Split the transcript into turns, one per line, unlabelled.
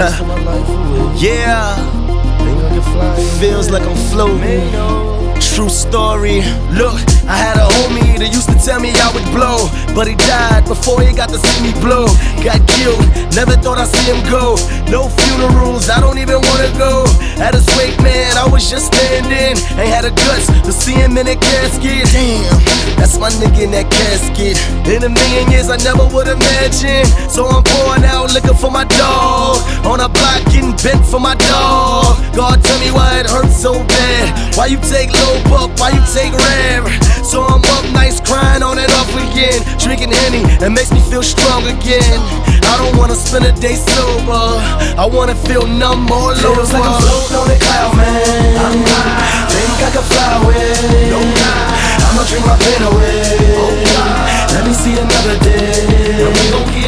Yeah, feels like I'm floating. True story. Look, I had a homie that used to tell me I would blow, but he died before he got to see me blow. Got killed, never thought I'd see him go. No funerals, I don't even wanna go. At his wake, man, I was just standing. Ain't had the guts to see him in that casket. Damn, that's my nigga in that casket. In a million years I never would imagine. So I'm pouring out looking for my dog. On a block getting bent for my dog. God, tell me why it hurts so bad. Why you take low buck, why you take rare? So I'm up nice crying on and off again. Drinking Henny, that makes me feel strong again. I don't wanna spend a day sober, I wanna feel numb or low.
Feels like I'm floating on a cloud, man. I'm high, think I can fly away. I'ma drink my pain away. Let me see another day.